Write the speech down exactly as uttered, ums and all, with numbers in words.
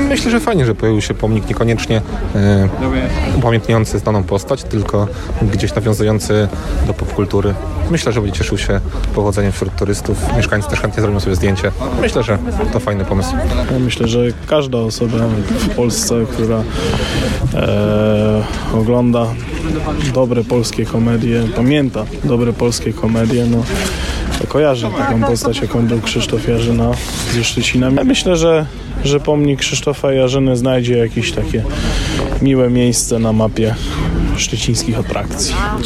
Myślę, że fajnie, że pojawił się pomnik niekoniecznie e, upamiętniający znaną postać, tylko gdzieś nawiązujący do popkultury. Myślę, że będzie cieszył się powodzeniem wśród turystów. Mieszkańcy też chętnie zrobią sobie zdjęcie. Myślę, że to fajny pomysł. Ja myślę, że każda osoba w Polsce, która e, ogląda dobre polskie komedie, pamięta dobre polskie komedie, no to kojarzy taką postać, jaką był Krzysztof Jarzyna ze Szczecina. Ja myślę, że, że pomnik Krzysztofa Jarzyny znajdzie jakieś takie miłe miejsce na mapie szczecińskich atrakcji.